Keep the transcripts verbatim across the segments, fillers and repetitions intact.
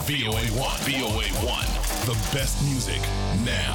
V O A one. V O A one. The best music now.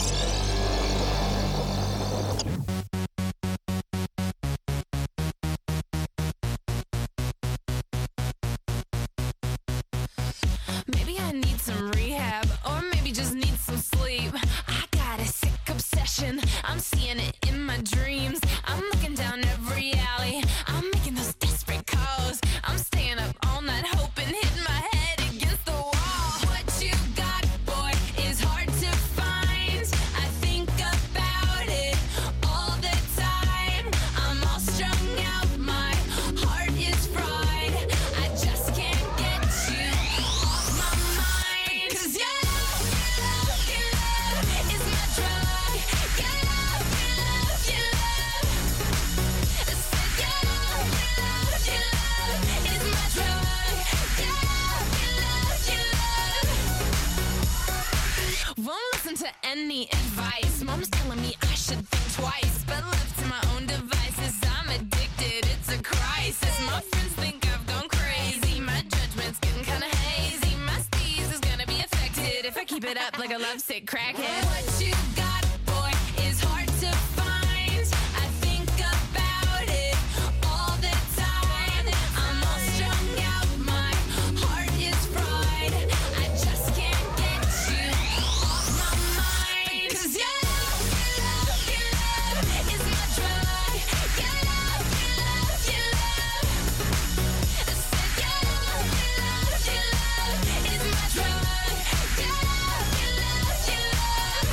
Maybe I need some rehab, or maybe just need some sleep. I got a sick obsession, I'm seeing it in my dreams. I'm looking down every alley, I'm making those desperate calls. I'm staying up all night hoping, hitting my head against the wall. What you got, boy, is hard to find. I think about it all the time. I'm all strung out, my heart is fried. I just can't get you off my mind. 'Cause your love, your love, your love is my drug. Your love, your love, your love. I said your love, your love, your love is my drug. Your love, your love, your love. Won't listen to any advice. Mom's telling me I should think twice, but left to my own devices, I'm addicted. It's a crisis. My friends think I've gone crazy. My judgment's getting kinda hazy. My steez is gonna be affected if I keep it up like a lovesick crackhead. What you got, boy, is hard to find. I think about it all the time. I'm all strung out, my heart is fried. I just can't get you off my mind. 'Cause your love, your love, your love is my drug. Your love, your love, your love. I said your love, your love, your love is my drug. Your love, your love, your love.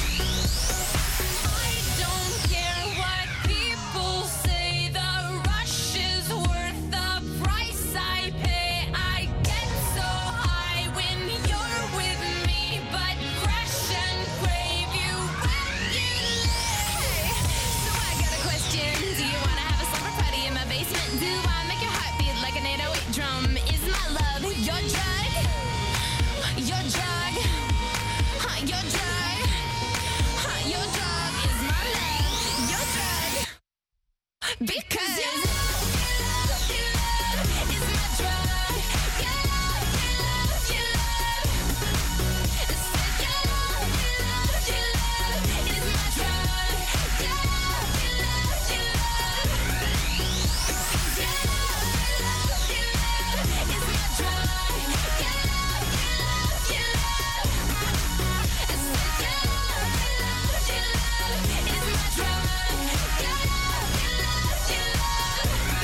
I don't care what people say. The rush is worth the price I pay. I get so high when you're with me, but crash and crave you when you lay. So I got a question. Do you wanna have a slumber party in my basement? Do I make your heart beat like an eight oh eight drum? Is my love your drug? Your drug? Huh, your drug? Huh, your drug is my love. Your drug. Because your love, your love, your love is my drug. Your love, your love, your love. I said your love, your love, your love is my drug. Your love, your love, your love. Your love, your love, is my drug. Your love, your love, your love. I said your love, your love, your love is my drug. Your love, your love, your love.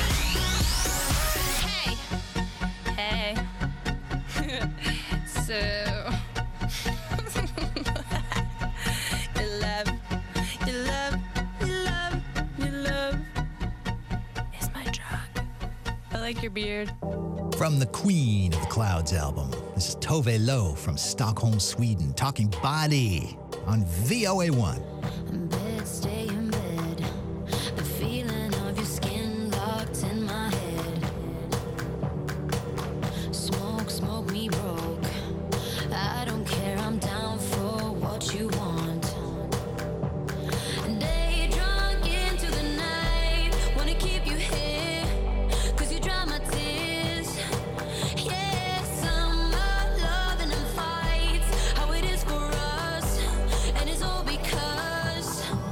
Hey, hey. So, your love, your love, your love, your love is my drug. I like your beard. From the Queen of the Clouds album, this is Tove Lo from Stockholm, Sweden, talking body on V O A one. Bed, stay in bed. The feeling of your skin locked in my head. Smoke, smoke me broke. I don't care, I'm down for what you want. Day drunk into the night. Wanna keep you here, 'cause you dry my tears. Yeah, summer loving and fights. How it is for us, and it's all because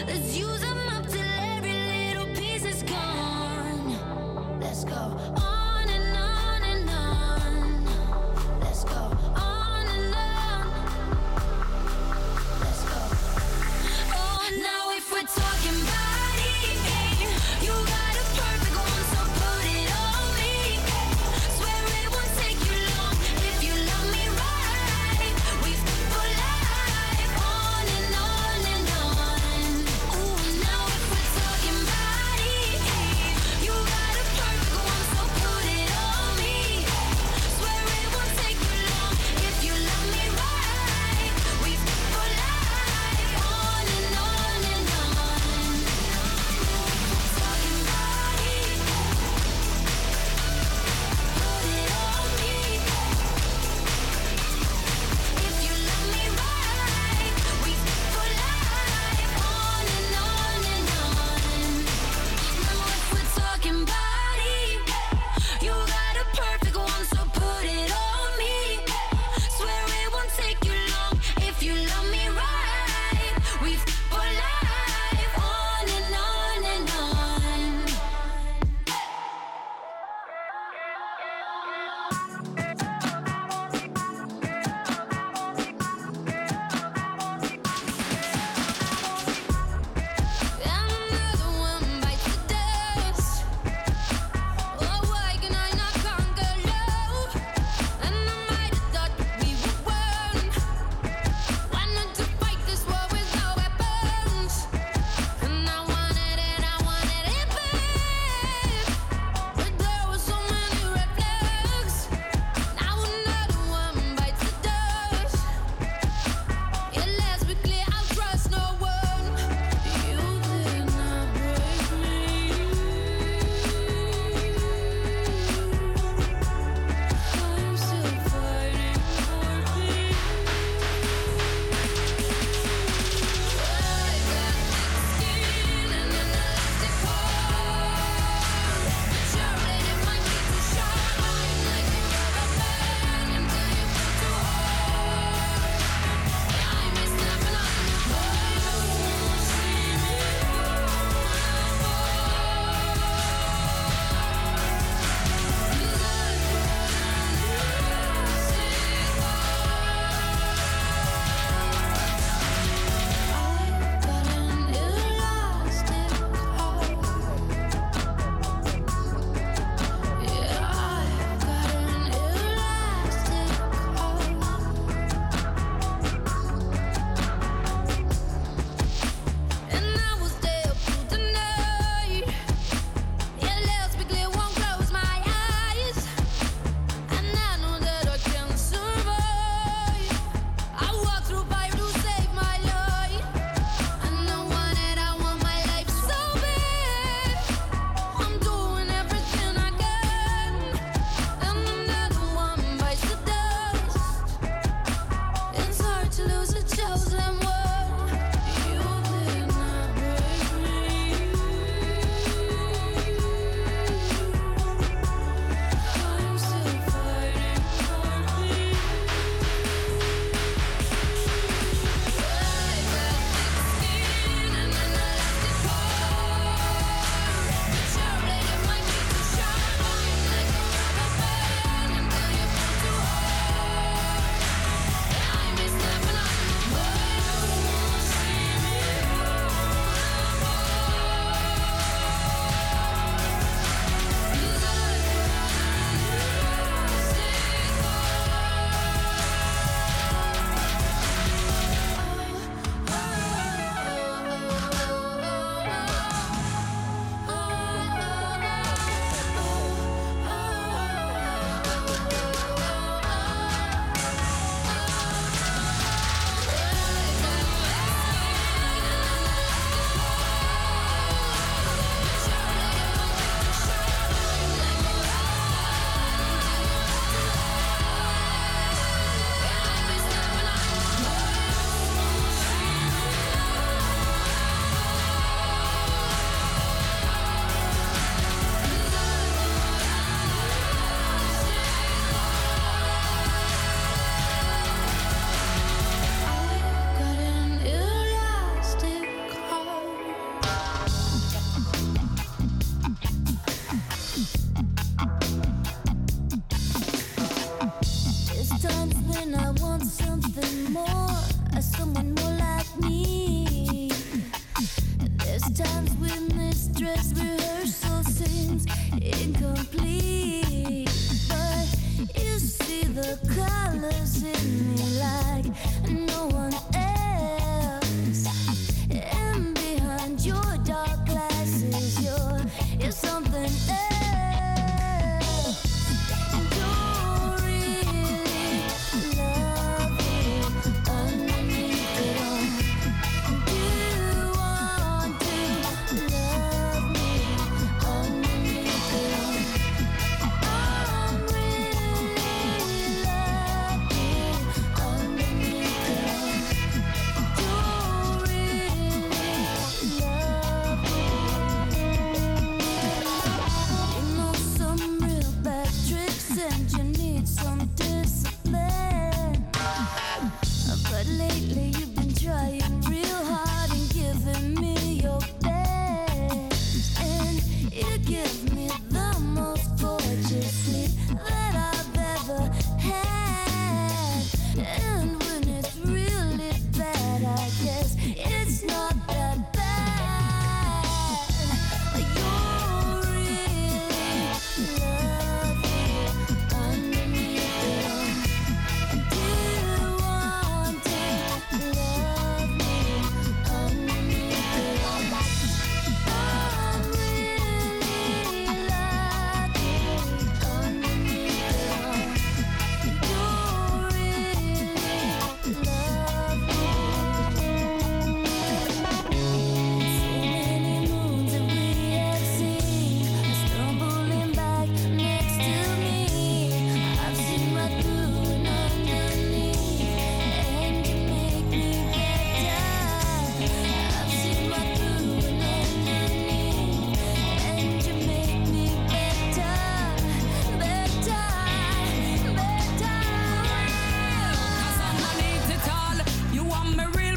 Let's use them up till every little piece is gone. Let's go on and on and on. Let's go on and on. Let's go. Oh, now if we're talking body, you got a perfect one, so put it on me. Swear it won't take you long if you love me right. We for life, on and on and on. Ooh,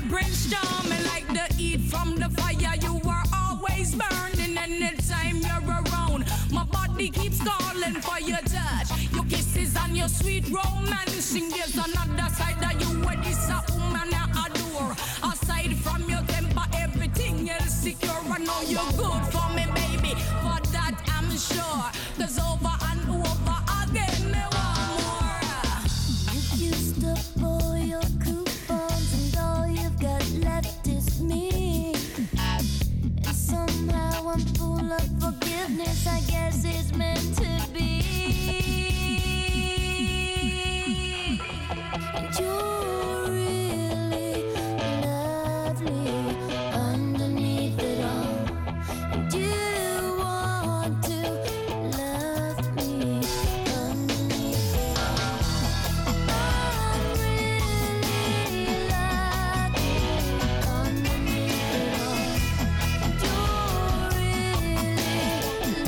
brimstone, me like the heat from the fire. You are always burning anytime you're around. My body keeps calling for your touch, your kisses and your sweet romancing. There's another side that you were this a woman I adore. Aside from your temper, everything else secure. I know you're good for me, baby. For that I'm sure. Cause over and over again, me want more. You used up all your coupons and all you've got left is me. And somehow I'm full of forgiveness, I guess it's meant to be. And you're really lovely underneath it all. And you want to love me underneath it all. I'm really lucky underneath it all. You're really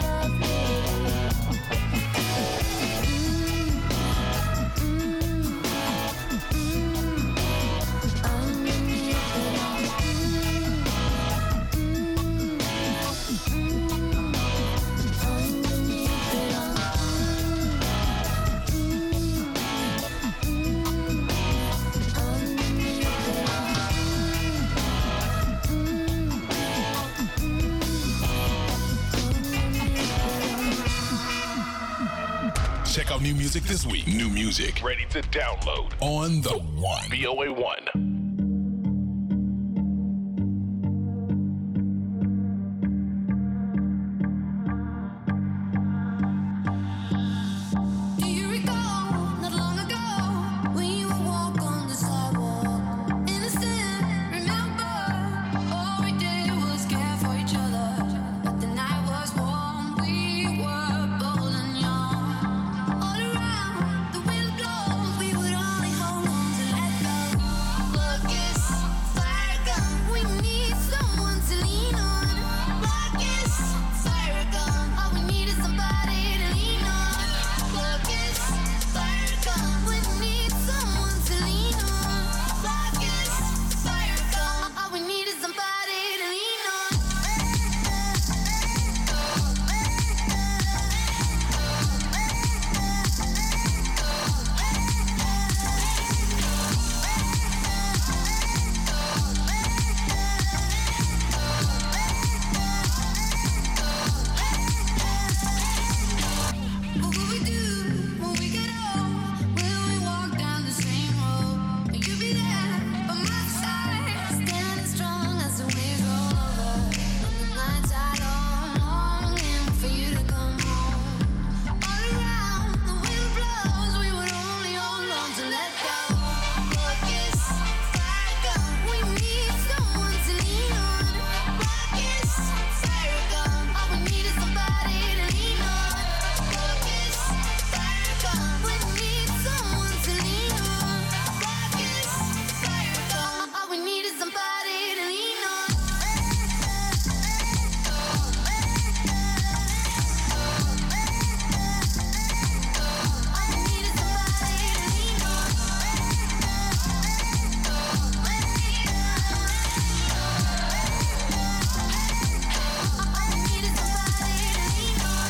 Check out new music this week. New music ready to download on the One. V O A one. Do you recall not long ago when you would walk on the sidewalk? Innocent, remember? All we did was care for each other. But the night was warm, we were bold and young. All around, the wind blows, we would only hold on to let go. Look, it's fire gun, we need someone to lean on. Look, it's fire gun, all we need is somebody to lean on. Look, it's fire gun, we need someone to lean on. Look, it's fire gun, all we need is somebody to lean on. What will we do when we get old? Will we walk down the same road? Will you be there by my side, standing strong as the waves roll over? When the nights are long, longing for you to come home. All around, the wind blows, we would only hold on to let go. Look, it's fire gun, we need someone to lean on. Look, it's fire gun, all we need is somebody to lean on. Look, it's fire gun, we need someone to lean on. Look, it's fire gun, all we need is somebody to lean on. All we need is somebody to lean on. All we need is somebody to lean on.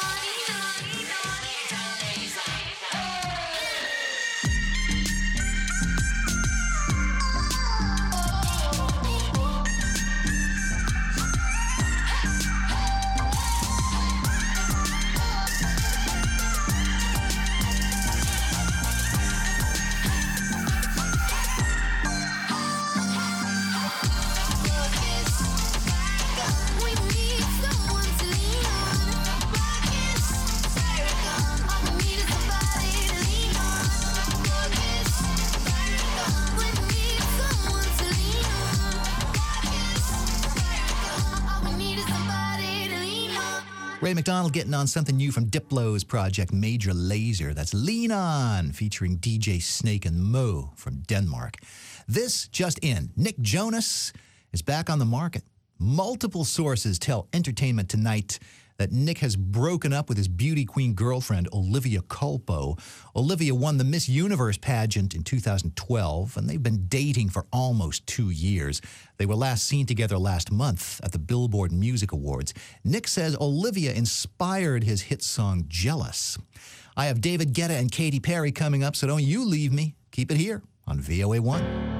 Look, it's fire gun, we need someone to lean on. Look, it's fire gun, all we need is somebody to lean on. Look, it's fire gun, we need someone to lean on. Look, it's fire gun, all we need is somebody to lean on. Ray McDonald getting on something new from Diplo's project Major Lazer. That's Lean On, featuring D J Snake and Mo from Denmark. This just in. Nick Jonas is back on the market. Multiple sources tell Entertainment Tonight that Nick has broken up with his beauty queen girlfriend, Olivia Culpo. Olivia won the Miss Universe pageant in two thousand twelve, and they've been dating for almost two years. They were last seen together last month at the Billboard Music Awards. Nick says Olivia inspired his hit song, Jealous. I have David Guetta and Katy Perry coming up, so don't you leave me. Keep it here on V O A one.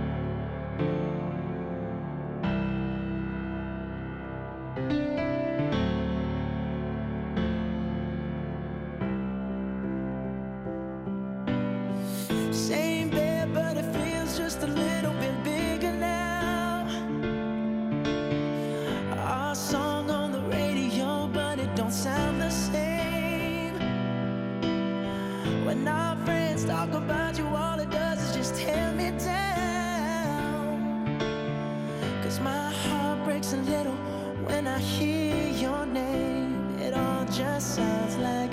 Same bed, but it feels just a little bit bigger now. Our song on the radio, but it don't sound the same. When our friends talk about you, all it does is just tear me down. Cause my heart breaks a little when I hear your name. It all just sounds like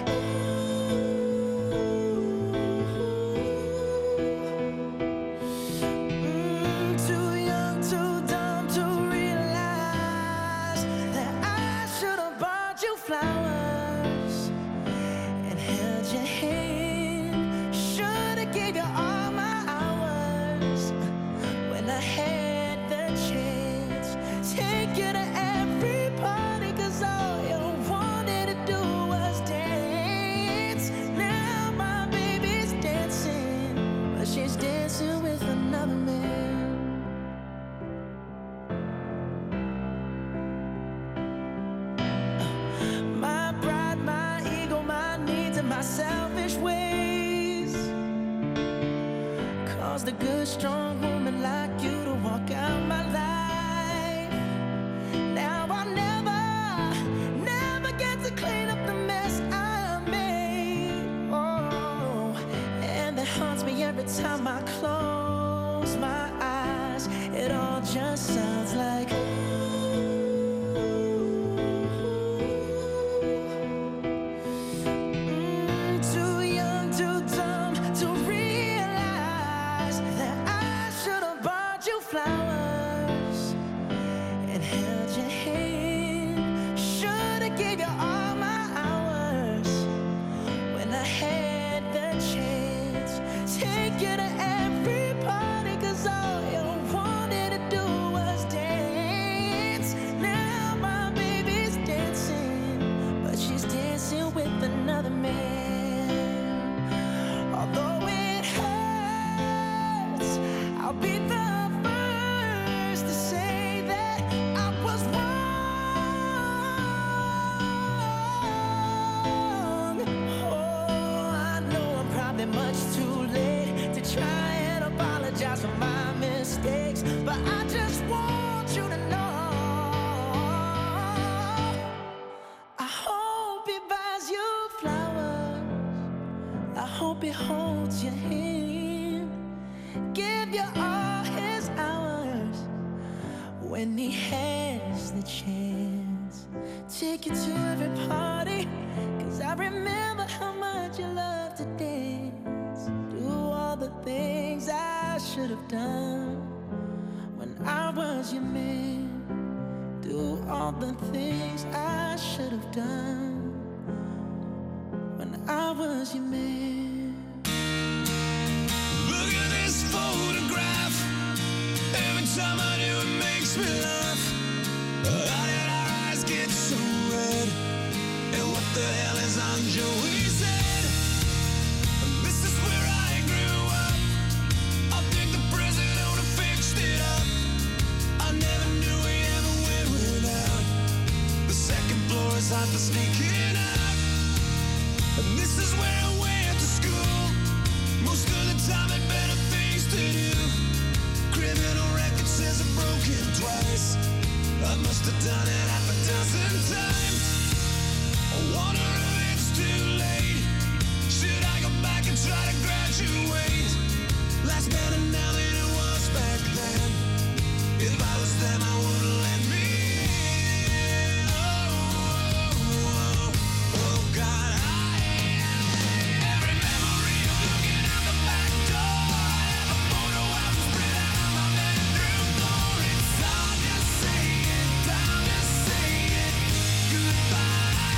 selfish ways caused a good strong woman like you to walk out my life. Now I'll never never get to clean up the mess I made. Oh, and that haunts me every time I close my eyes. It all just sounds like when he has the chance. Take you to every party, cause I remember how much you love to dance. Do all the things I should have done when I was your man. Do all the things I should have done when I was your man. Look at this photograph. Every time I do it makes me laugh. How did our eyes get so red? And what the hell is on Joey's head? This is where I grew up. I think the president would have fixed it up. I never knew we ever went without. The second floor is hot for sneaking out. And this is where I went to school. Most of the time had better things to do. Criminal record says I'm broken twice. I must have done it half a dozen times. I wonder if it's too late. Should I go back and try to graduate? Life's better now than it was back then. If I was them, I wouldn't let me in. Oh, oh, oh, oh God, I am. Every memory of looking out the back door. I have a photo album spread out on my bedroom floor. It's time to say it, time to say it. Goodbye.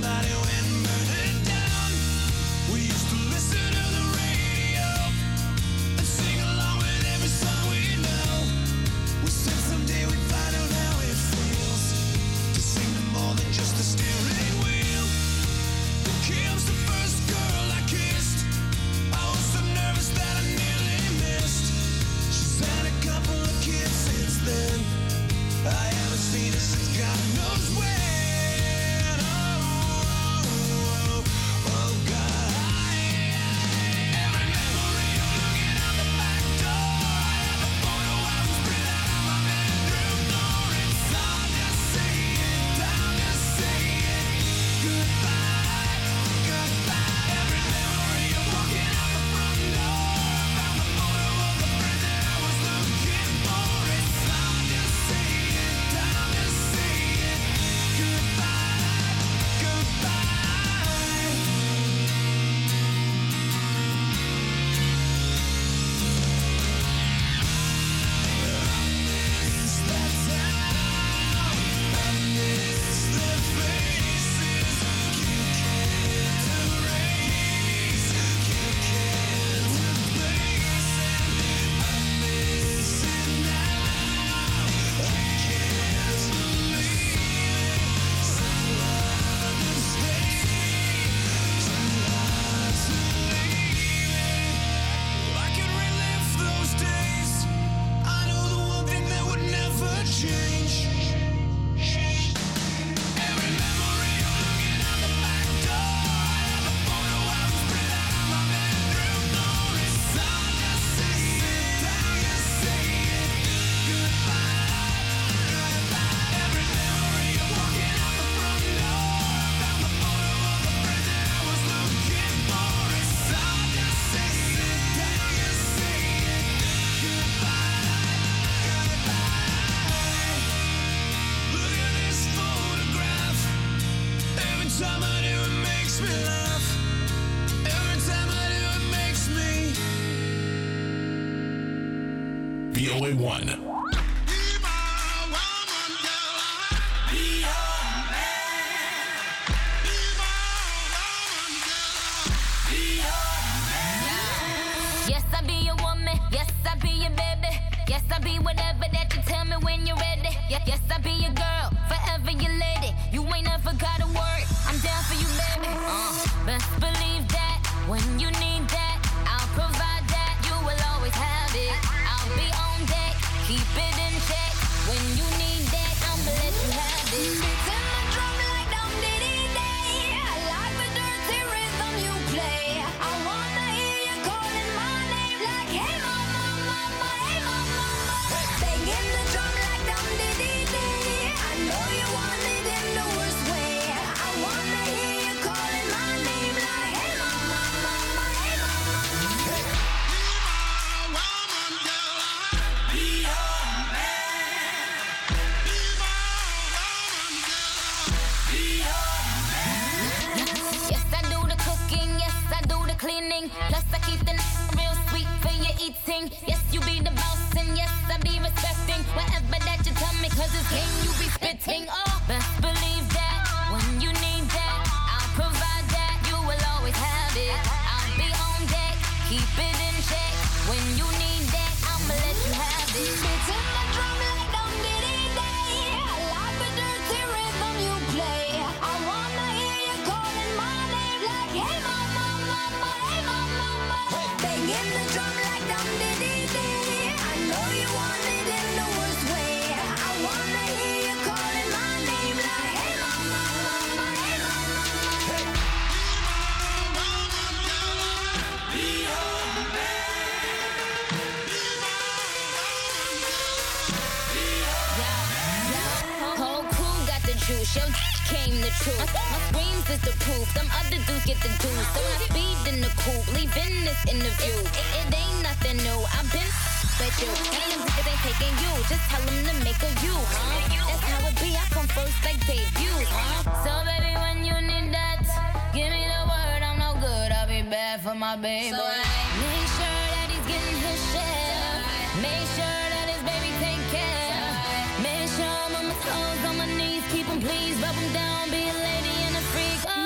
somebody went and burned it down. We used to listen to the radio and sing along with every song we know. We said someday we'd find out how it feels to sing to more than just a steering wheel. Kim's the first girl I kissed. I was so nervous that I nearly missed. She's had a couple of kids since then. I haven't seen her since God knows when. Oh, oh, oh, oh God. Every memory of looking out the back door. I have a photo album spread out on my bedroom floor. It's hard to say it, time to say it. Goodbye, goodbye. Every memory of walking out the front door. Found the photo of the friend that I was looking for. It's hard to say it, time to say it. Goodbye, goodbye. Miss that town. I miss their faces. You can't erase. You can't replace it. I miss it now. I can't believe it. So hard to stay. So hard to leave it. I can relive those days. I know the one thing that would never change. Every memory of looking out the back door. I have a photo album spread out on my bedroom floor. It's hard to say it, time to say it. Goodbye, goodbye. Every memory of walking out the front door. Found the photo of the friend that I was looking for. It's hard to say it, time to say it. Goodbye, goodbye. Look at this photograph. Every time I do, it makes me laugh. Every time I do, it makes me. V O A one. Yes, I be your woman. Yes, I be your baby. Yes, I be whatever that you tell me when you're ready. Yes, yes, I be your girl, forever your lady. You ain't never gotta worry. I'm down for you, baby. Uh, best believe that when you need that, I'll provide that. You will always have it. I'll be on deck, keep it in check. When you need that, I'ma let you have it. Beating my drum like dum diddy day. I like the dirty rhythm you play. I wanna hear you calling my name like hey mama, mama, hey mama, mama. Banging the drum like dum diddy day. I know you want it in the worst way. I wanna hear you calling my name like hey mama, mama, hey mama, mama. Yes, I do the cooking. Yes, I do the cleaning. Plus, I keep the real sweet for your eating. Yes, you be the boss, and yes, I be respecting whatever that you tell me, cause it's game you be spitting. Oh, best believe that when you need that, I'll provide that. You will always have it. I'll be on deck, keep it in check. When you need that, I'ma let you have it. Beating my drum like dum diddy day. I like the dirty rhythm you play. I wanna hear you calling my name like hey mama, mama, hey mama, mama. Banging the drum like dum diddy day. I know you want it in the worst way. I wanna hear you calling my name like hey mama, mama, hey mama, mama. Whole crew got the juice, yo came the truth. My, my screams is the proof, them other dudes get the dues. So I speed in the coupe, leaving this interview. It, it ain't nothing new, I've been with you. And them niggas ain't taking you, just tell them to make a you, huh? That's how it be, I come first like debut, huh? So baby, when you need that, give me the word, I'm no good, I'll be bad for my baby. So make sure that he's getting his share. Make sure that his baby take care. Make sure I'm on my toes, on my knees, keep him please, rub him down, be a lady and a freak. Oh.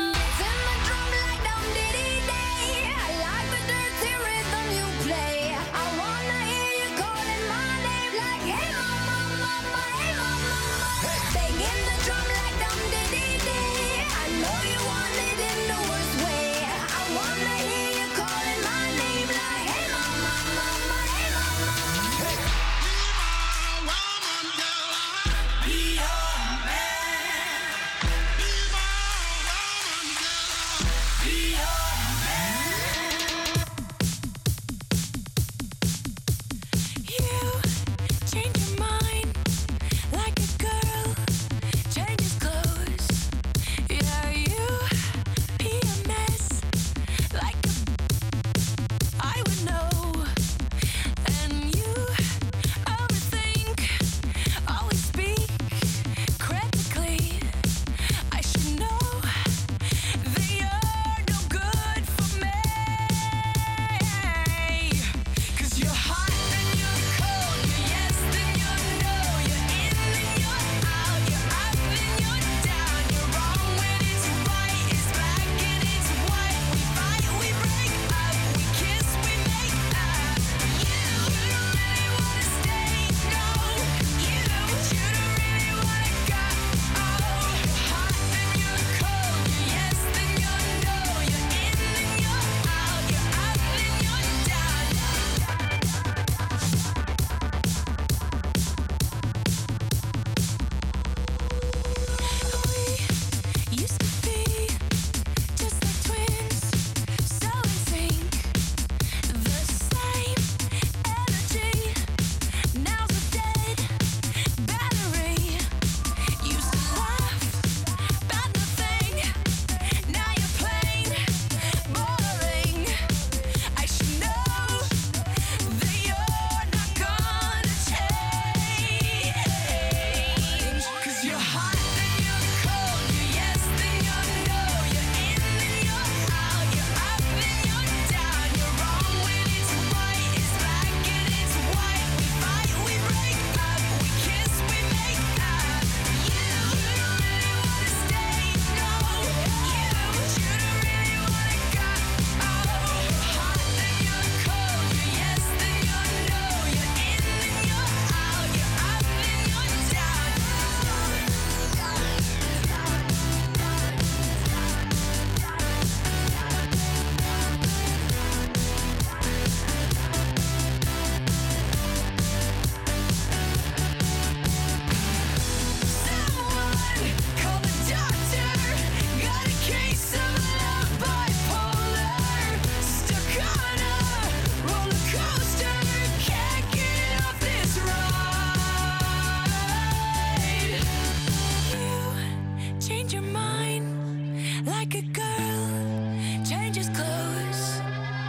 girl changes clothes.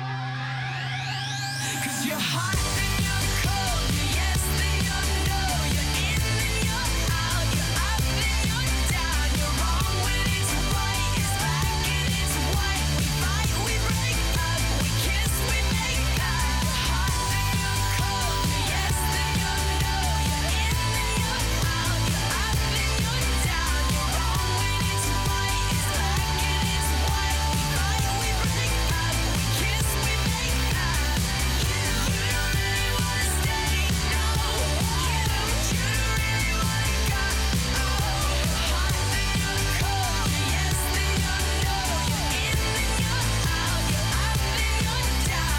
'Cause you're hot and you're cold, you're yes and you're no, you're in and you're out, you're up and you're down, you're wrong when it's right, it's black and it's white. We fight, we break up, we kiss, we make up. You're hot and you're cold, you're yes and you're no, you're in and you're out, you're up and you're down, you're wrong when it's right, it's black and it's white. We fight, we break up, we kiss, we make up. You, you don't really wanna stay, no. You, you don't really wanna go. Oh, you're hot and you're cold, you're yes and you're no, you're in and you're out, you're up and you're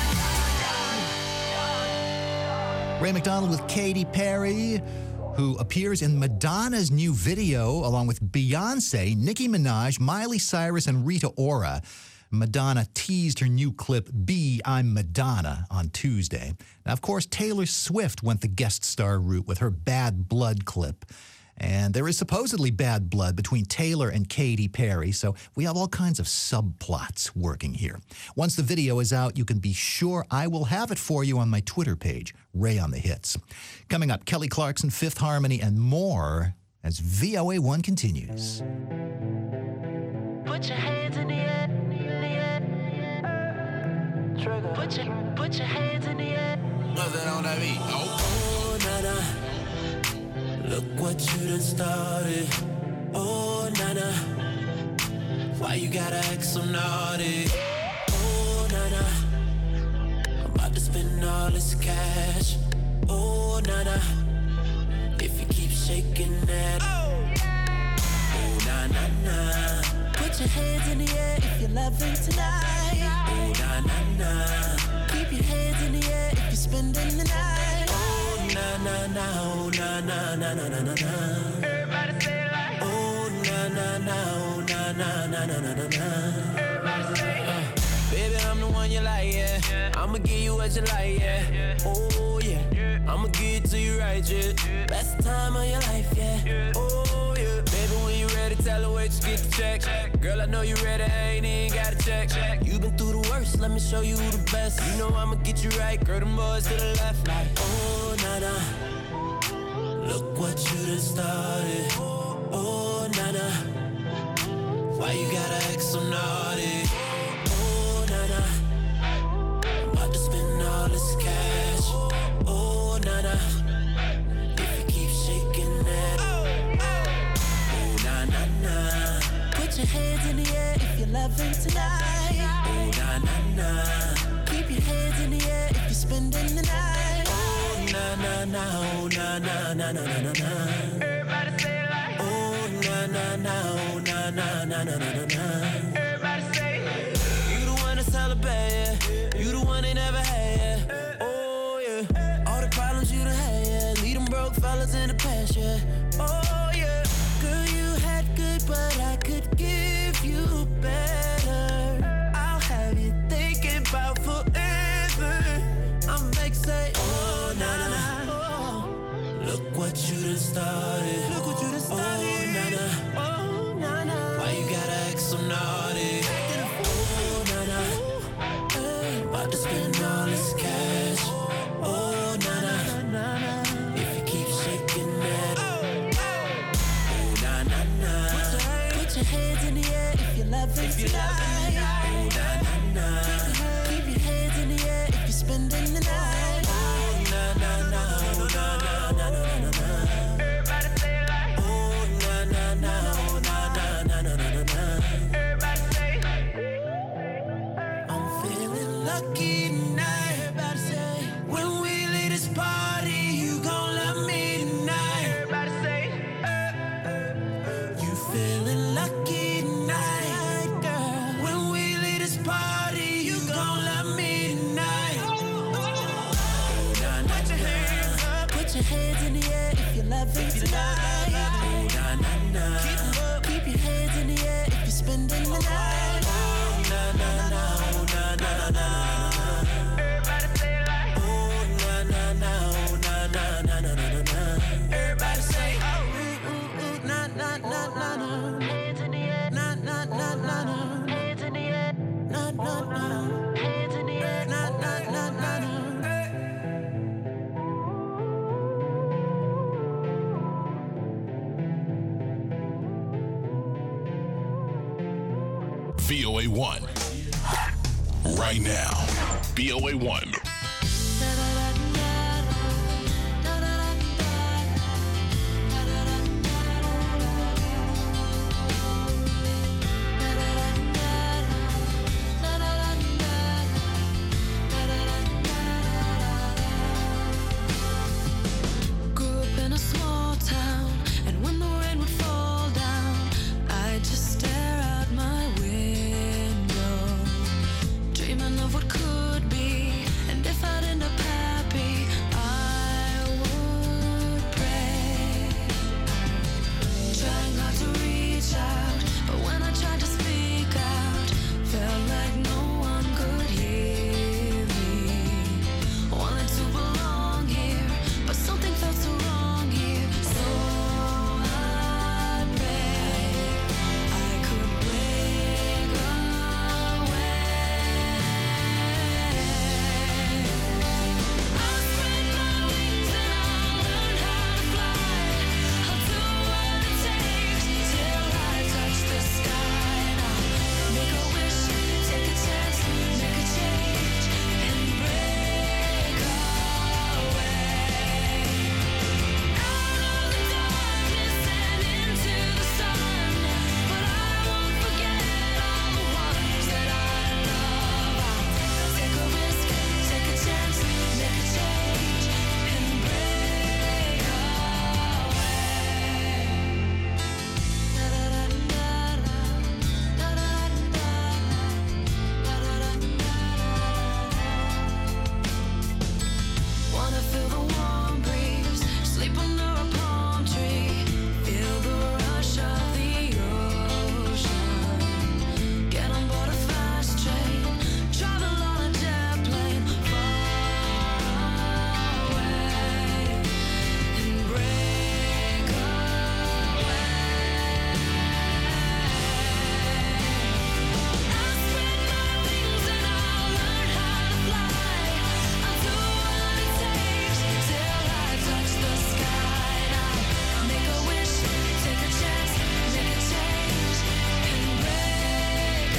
down. Ray McDonald with Katy Perry, who appears in Madonna's new video along with Beyonce, Nicki Minaj, Miley Cyrus, and Rita Ora. Madonna teased her new clip, Be I'm Madonna, on Tuesday. Now, of course, Taylor Swift went the guest star route with her Bad Blood clip. And there is supposedly bad blood between Taylor and Katy Perry, so we have all kinds of subplots working here. Once the video is out, you can be sure I will have it for you on my Twitter page, Ray on the Hits. Coming up, Kelly Clarkson, Fifth Harmony, and more as V O A one continues. Put your hands in the air, in the air. Trigger. Put your, put your hands in the air. Nothing on that beat. Oh. Oh, nana, look what you done started. Oh, nana, why you gotta act so naughty? Oh, nana, I'm about to spend all this cash. Oh, nana, if you keep shaking that. Oh, na na na. Put your hands in the air if you're loving tonight. Oh, na na na. Keep your hands in the air if you're spending the night. Oh, na na na, oh, na na na na na na na. Everybody say it like. Oh, na na na, oh, na na na na na na na. Everybody say it. Uh, baby, I'm the one you like, yeah. I'ma give you what you like, yeah. Oh, yeah. I'ma give it to you right, yeah. Best time of your life, yeah. Oh, yeah. Baby, when you ready, tell her wait, just get the check. Girl, I know you ready, I ain't even gotta check. You been through the worst, let me show you the best. You know I'ma get you right, girl, them boys to the left. Like, oh, nana, look what you done started. Oh, nana, why you gotta act so naughty? Oh, nana, I'm about to spend all this cash. Oh, nana, if you keep shaking that. Oh, na na na. Put your hands in the air if you're loving tonight. Oh, na na na. Keep your hands in the air if you're spending the night. Oh, na na na. Oh, na na na na na na na. Everybody say it like. Oh, na na na. Oh, na na na na na na na. Everybody say it. You the one to celebrate, yeah. You the one they never had, yeah. Oh, yeah. All the problems you done had, yeah. Leave them broke fellas in the past, yeah. Oh, yeah. Girl, you had good, but I could give you better. I'll have you thinking about forever. I'm vexed, say, oh, nana. Oh, look what you done started. Look what you done started. Oh, nana. Oh, nana. Why you gotta act so naughty? Oh, nana. Hey, about to spend all this cash. Oh, nana. If you keep shaking that. Oh, na na na. Put your hands in the air if you're loving tonight. Oh, na na na. Keep your hands in the air if you're spending the night. Oh, na na na. Oh, na na na na na na. Everybody say it like. Oh, na na na. Oh, na na na na na na na. Everybody say it. I'm feeling lucky tonight. Everybody say, when we leave this party, you gon' love me tonight. Everybody say it. You feeling lucky tonight, girl. When we leave this party, you gon' love me tonight. Oh, na, na, put your hands up. Put your hands in the air if you're loving tonight. Oh, na, na, na. Keep, keep your hands in the air if you're spending the night. Oh, na, na, na. Oh, na, na, na, na. V O A one. Right now. V O A one. Grew up in a small town, and when the rain would fall down, I'd just stare out my window, dreaming of what could be. And if I'd end up happy, I would pray, trying hard to reach out, but when I tried to speak out, felt like no one could hear me. Wanted to belong here, but something felt so wrong here. So I prayed I could break away. I'll spread my wings and I'll learn how to fly. I'll do what it takes till I touch the sky. And I'll make a wish, take a chance, make a change, and break away. Out of the darkness and into the sun, but I won't forget all the ones that I love. I'll take a risk, take a chance, make a change, and break Wanna feel the warm breeze, sleep under a palm tree, feel the rush of the ocean, get on board a fast train, travel on a jet plane far away, and break away. I'll spread my wings and I'll learn how to fly. I'll do what it takes till I touch the sky. And I'll make a wish, take a chance, make a change, and break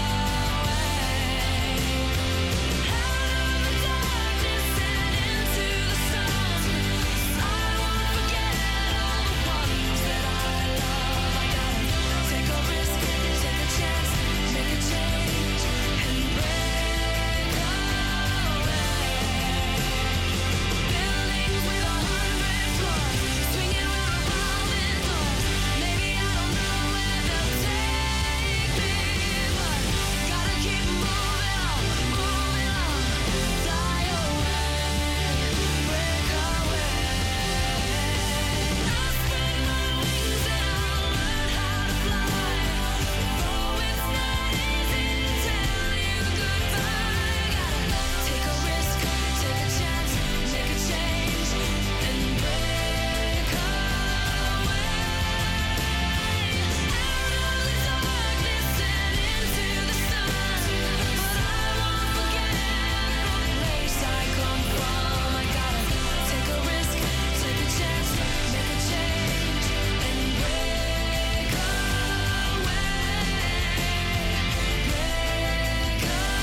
away. Out of the darkness and into the sun, I won't forget all the ones that I love. I gotta take a risk, take a chance, make a change, and break away. Buildings with a hundred floors, swinging round revolving doors. Maybe I don't know where they'll take me, but gotta keep moving on, moving on. Fly away, break away. I'll spread my wings and I'll learn how to fly. Though it's not easy to tell you goodbye, gotta take a risk, take a chance, make a change, and break away. Out of the darkness and into the sun, but I won't forget the place I come from. I gotta take a risk, take a chance, make a change, and break away. Break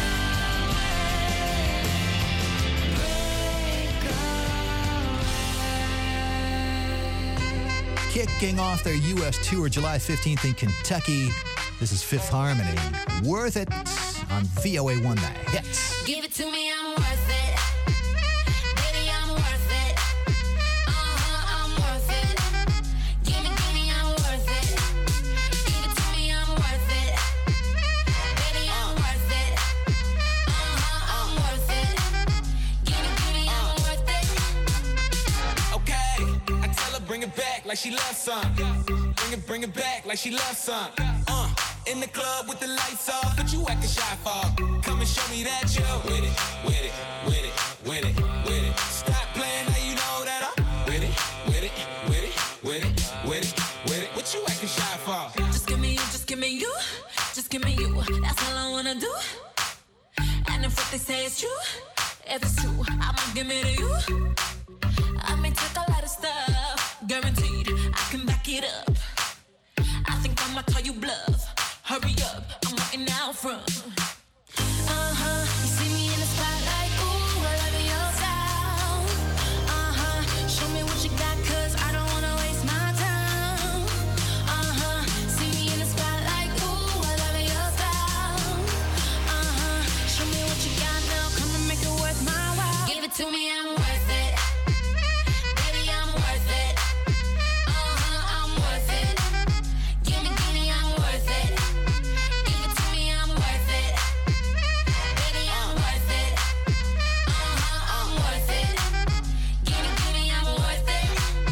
away. Kicking off their U S tour July fifteenth in Kentucky. This is Fifth Harmony. Worth It on V O A one, the hits. Give it to me, I'm worth it. Baby, I'm worth it. Uh-huh, I'm worth it. Give me, give me, I'm worth it. Give it to me, I'm worth it. Baby, I'm worth it. Uh-huh, I'm worth it. Give me, give me, I'm worth it. Okay, I tell her bring it back like she loves some. Bring it, bring it back like she loves some. Uh, in the club with the lights off, but you acting shy for. Come and show me that you're with it, with it, with it, with it, with it. Stop playing now, you know that I'm with it, with it, with it, with it, with it, with it. What you acting shy for? Just give me you, just give me you, just give me you. That's all I wanna do. And if what they say is true, if it's true, I'ma give it to you. I may take a lot of stuff, guaranteed I can back it up. I think I'ma call you bluff. Hurry up, I'm walking out from. Uh-huh, you see me in the spotlight, ooh, I love your style. Uh-huh, show me what you got, cause I don't wanna waste my time. Uh-huh, see me in the spotlight, ooh, I love your style. Uh-huh, show me what you got now, come and make it worth my while. Give it to me, I'm worth it. Baby, I'm worth it. Uh-huh, I'm worth it. Give me, give me, I'm worth it. Give it to me, I'm worth it. Baby, I'm worth it. Uh-huh, I'm worth it. Give me, give me, I'm worth it.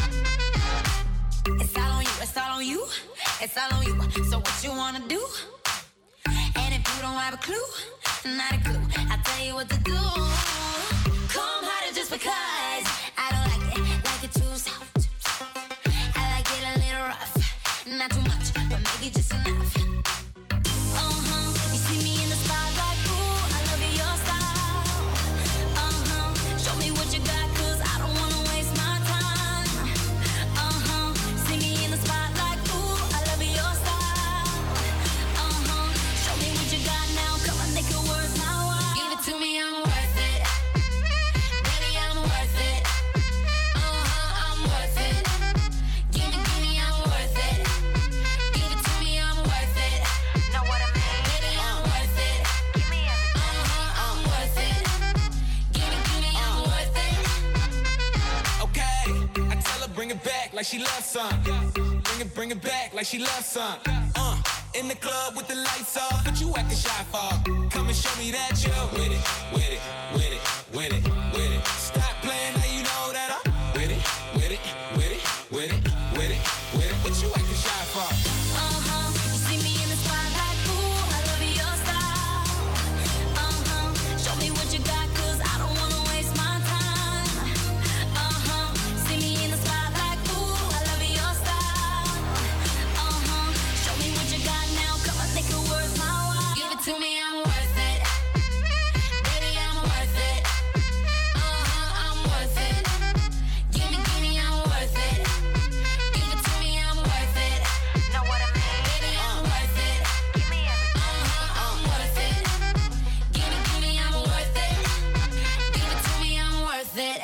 It's all on you, it's all on you. It's all on you. So what you wanna do? And if you don't have a clue, not a clue, I'll tell you what to do. Come harder just because I don't like it, like it too soft. I like it a little rough, not too much, but maybe just enough. Uh-huh, you see me in the spotlight, ooh, I love your style. Uh-huh, show me what you got, cause I don't wanna waste my time. Uh-huh, see me in the spotlight, ooh, I love your style. Uh-huh, show me what you got now, come on, make it worth my while. Give it to me, I'm worth it. Baby, I'm worth it. Uh-huh, I'm worth it. Give me, give me, I'm worth it. Give it to me, I'm worth it. Know what I mean? Baby, I'm worth it. Give me everything. Uh-huh, I'm worth it. Give me, give me, I'm worth it. Okay, I tell her bring it back like she loves some. Bring it, bring it back like she loves some. Uh, in the club with the lights off, but you acting shy for. Come and show me that you're with it, with it, with it, with it, with it. Stop playing now, you know that I'm with it, with it, with it, with it, with it, with it. What you acting shy for? Uh-huh, you see me in the spotlight, ooh, I love your style. Uh-huh, show me what you got, cause I don't wanna waste my time. Uh-huh, see me in the spotlight, ooh, I love your style. Uh-huh, show me what you got now, come on, make it worth my while. Give it to me, I'm worth it. Baby, I'm worth it. Uh-huh, I'm worth it. Give me, give me, I'm worth it. Give it to me, I'm worth it. Know what I mean? Baby, I'm worth it. Give me everything. Uh-huh, I'm worth it. Give me, give me, I'm worth it. Give it to me, I'm worth it.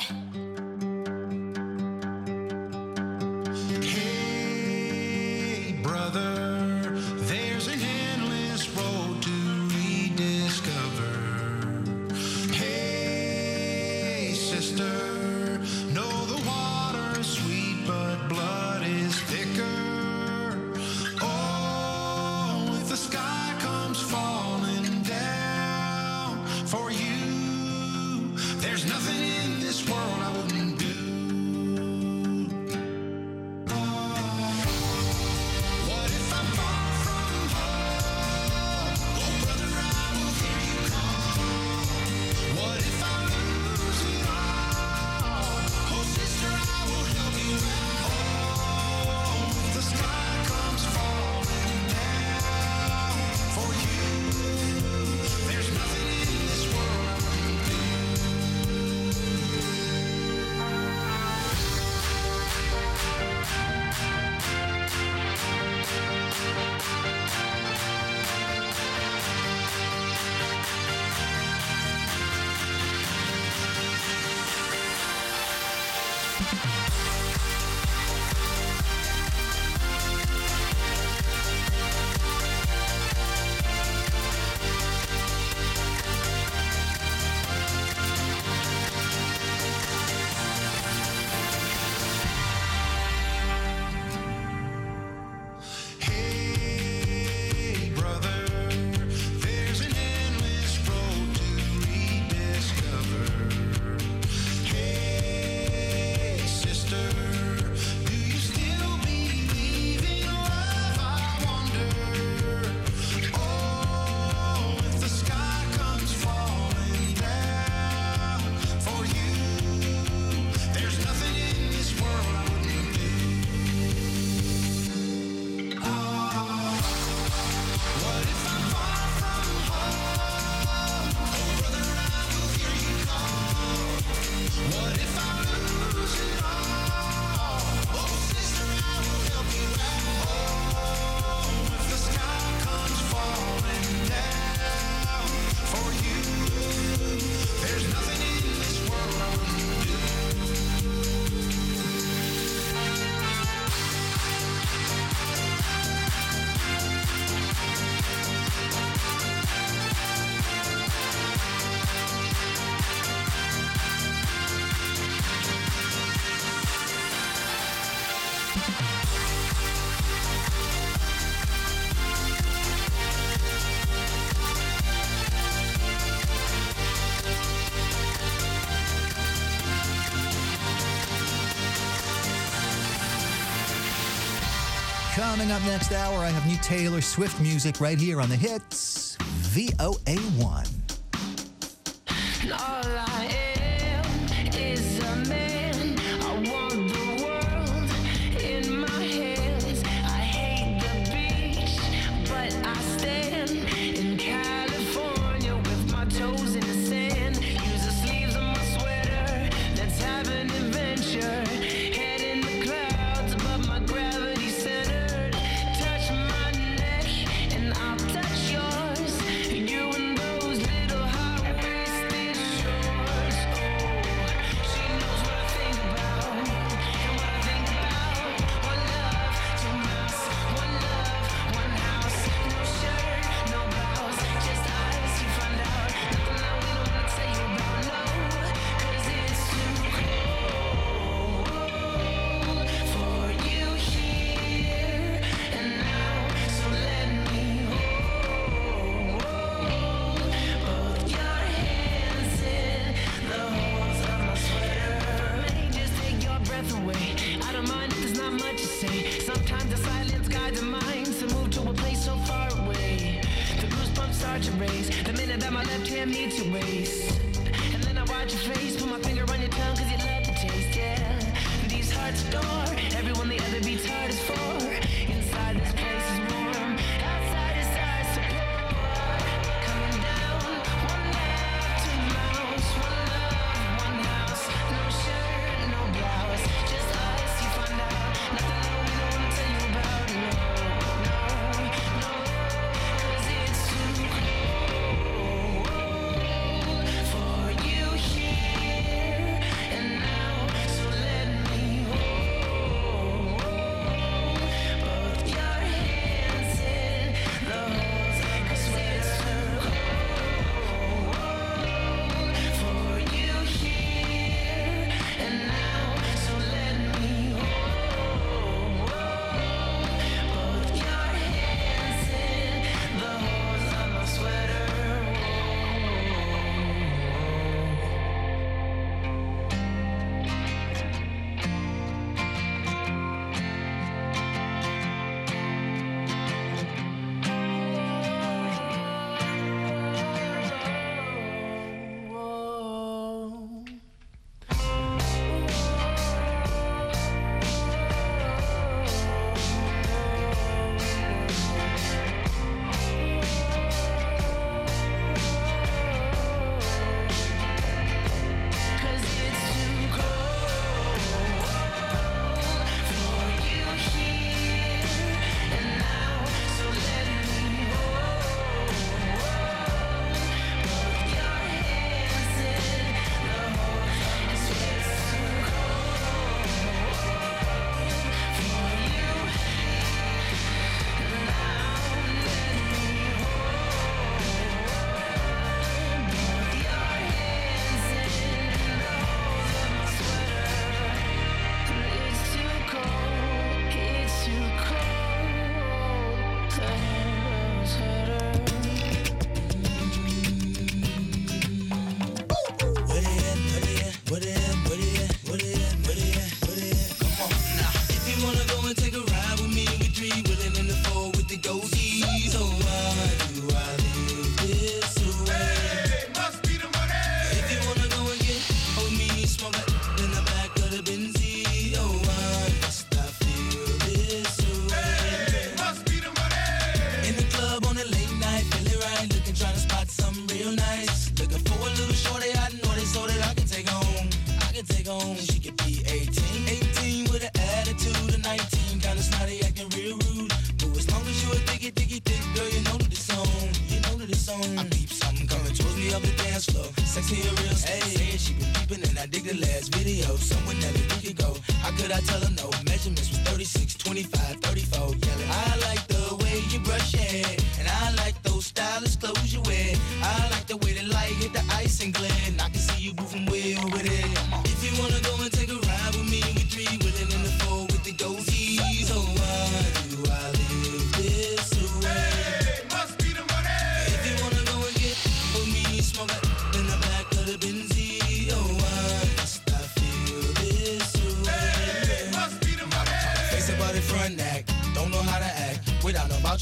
Hey, brother, there's an endless road to rediscover. Hey, sister, know the water's sweet, but blood is thicker. Oh, if the sky comes falling down for you, there's nothing in this world I wouldn't do. What if I'm far from home? Oh, brother, I will hear you call. What if I lose it all? Oh, sister, I will help you out. Oh, if the sky comes falling down for you, there's nothing in this world I wouldn't do. Hey, brother, there's an endless road to rediscover. Hey, sister. Coming up next hour, I have new Taylor Swift music right here on the hits V O A one. And all I am is a man. I want the world in my hands. I hate the beach, but I stand in California with my toes in the sand. Use the sleeves of my sweater. Let's have an adventure. Head in the clouds above my gravity centered. Touch my neck and I'll touch yours. You and those little high-waisted shorts. Oh, she knows what I think about. And what I think about. One love, two mouths. One love, one house. No shirt, no blouse. Just eyes, you find out. Nothing that we don't wanna tell you about, no. 'Cause it's too cold for you here and now. So let me hold both your hands in the holes of my sweater. May just take your breath away. I don't mind if there's not much to say. Sometimes the silence guides the mind to move to a place so far away. The goosebumps start to raise the minute that my left hand meets your waist. And then I watch your face, put my finger on your tongue 'cause you love the taste, yeah. These hearts adore everyone the other beats hard is for. Inside this place is warm, outside is ice to pour. Coming down, one love, two mouths. One love, one house. No shirt, no blouse. Just us, you find out. Nothing that we don't wanna tell you about, no, no, no. 'Cause it's too cold for you here and now. So let me hold both your hands in the holes. 'Cause it's too cold for you here and now. So let me hold both your hands in the holes of my sweater. Cause it's too cold for you here and now. So let me hold both your hands in the holes. It's too cold for you and now. Let me hold both your hands in the holes of my sweater. It's too cold, it's too cold to handle sweater. Where they at? Where they at? Where they at? Where they at? Where they at? Where they at? Where they at? Come on now. If you wanna go and take a ride with me, we three willing in the four with the goatees. Oh, why do I live this way? Must be the money. If you wanna go and get on me, smoke it in the back of the Benz. Oh, why must I feel this way? Must be the money. In the club on a late night, feeling right, looking, trying to spot something real nice. Looking for a little shorty I know this so that I can take home. I can take home. She could be eighteen, eighteen with an attitude of nineteen, kinda snotty, acting real rude. But as long as you a diggy, diggy, dick, girl, you know that it's on. You know that it's on. I peep something coming towards me up the dance floor. Sexy and real, hey, said she been peeping and I dig the last video. Somewhere that we could go. How could I tell her no? Measurements was thirty-six, twenty-five, thirty-four. Yelling, I like the way you brush your hair, and I like those stylish clothes you wear. I like the way the light hit the ice and glint. I can see you moving way over there. If you wanna go and take a ride with me, we three willing in the four with the goatees. Oh, why do I live this way? Must be the money. If you wanna go and get with me, smoke it in the back of the Benz. Oh, why must I feel this way? Must be the money. Face about it front act. Don't know how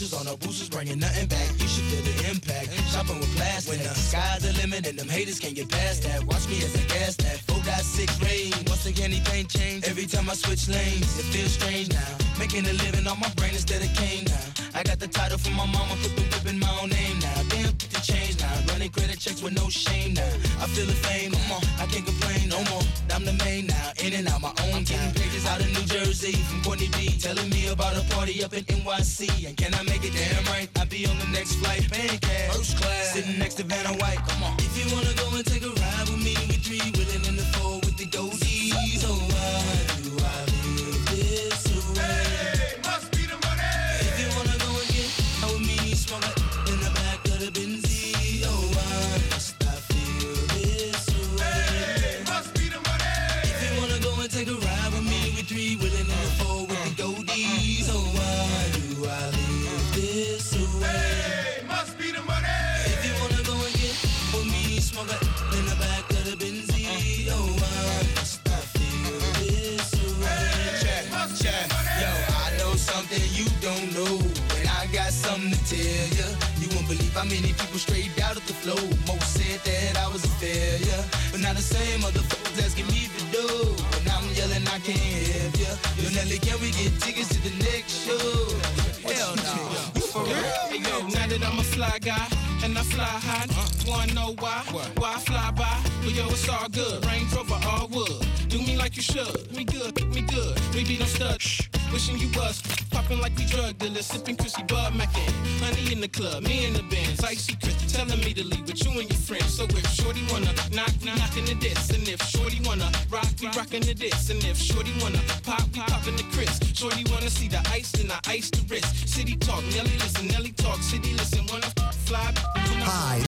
boosters on our boosters, bringing nothing back. You should feel the impact. Shopping with plastic. When the sky's the limit and them haters can't get past that. Watch me as I gas that. four point six range. Once again, anything change. Every time I switch lanes, it feels strange now. Making a living on my brain instead of cane now. I got the title from my mama, put the whip in my own name now. Damn, put the change now. Running credit checks with no shame now. I feel the fame, come on, I can't complain no more. I'm the main now, in and out my own town. Pages out of New Jersey from Courtney B, telling me about a party up in N Y C. And can I make it damn right? I'll be on the next flight, paying cash, first class, sitting next to Vanna White. Come on, if you wanna go and take a ride with me, we three willing in the four with the goatees. Oh, why do I live this way? Hey, must be the money. If you wanna go and get out with me, smoke it in the back of the Benzie. Oh, why must I feel this way? Hey, must be the money. If you wanna go and take a ride with me, we three willing in the four with the goatees. Oh, why do I live this way? Hey, must be the money. If you wanna go and get with me, smoke it in the back of the Benzie. Oh, why must I feel this way? Check, check. Yo, I know something you don't know, and I got something to tell ya. You won't believe how many people straight out of the flow. Most said that I was a failure, but now the same motherfuckers asking me to do. And I'm yelling, I can't help ya. Yo, Nelly, can we get tickets to the next show? Hell no. You for real? Hey, yo, now that I'm a fly guy and I fly high, wanna know why? Why I fly by? Well, yo, it's all good. Range Rover, all wood. Do me like you should. Me good, me good. We be no stud. Shh. Wishing you was popping like we drug dealers, sipping Chrissy Bud Mackin. Honey in the club, me in the Benz, icy Chris, telling me to leave with you and your friends. So if Shorty wanna knock, we knockin' the diss, and if Shorty wanna rock, we rockin' the diss, and if Shorty wanna pop, we poppin' the Chris. Shorty wanna see the ice, then I ice the wrist. City talk, Nelly listen, Nelly talk, city listen. Wanna fly? Hi,